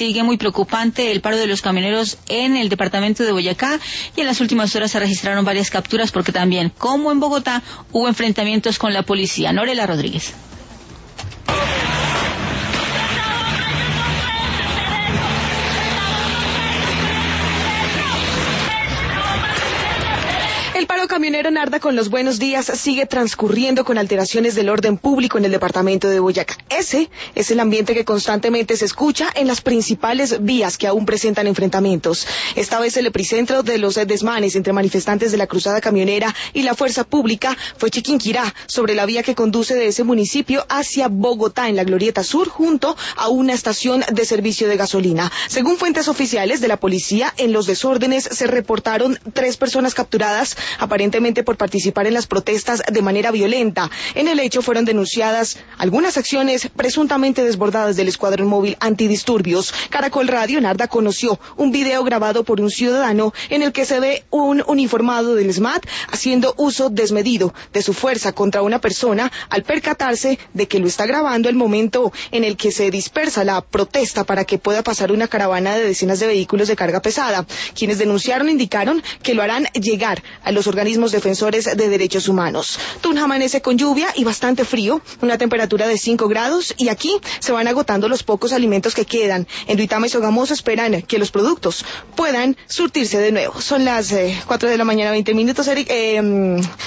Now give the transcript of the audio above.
sigue muy preocupante el paro de los camioneros en el departamento de Boyacá y en las últimas horas se registraron varias capturas porque también, como en Bogotá, hubo enfrentamientos con la policía. Norela Rodríguez. El paro camionero Narda con los buenos días sigue transcurriendo con alteraciones del orden público en el departamento de Boyacá. Ese es el ambiente que constantemente se escucha en las principales vías que aún presentan enfrentamientos. Esta vez el epicentro de los desmanes entre manifestantes de la cruzada camionera y la fuerza pública fue Chiquinquirá, sobre la vía que conduce de ese municipio hacia Bogotá en la Glorieta Sur, junto a una estación de servicio de gasolina. Según fuentes oficiales de la policía, en los desórdenes se reportaron 3 personas capturadas, aparentemente por participar en las protestas de manera violenta. En el hecho fueron denunciadas algunas acciones presuntamente desbordadas del escuadrón móvil antidisturbios. Caracol Radio Narda conoció un video grabado por un ciudadano en el que se ve un uniformado del SMAT haciendo uso desmedido de su fuerza contra una persona al percatarse de que lo está grabando el momento en el que se dispersa la protesta para que pueda pasar una caravana de decenas de vehículos de carga pesada. Quienes denunciaron indicaron que lo harán llegar a los organismos defensores de derechos humanos. Tunja amanece con lluvia y bastante frío, una temperatura de 5 grados y aquí se van agotando los pocos alimentos que quedan. En Duitama y Sogamoso esperan que los productos puedan surtirse de nuevo. Son las 4 de la mañana, 20 minutos, Eric.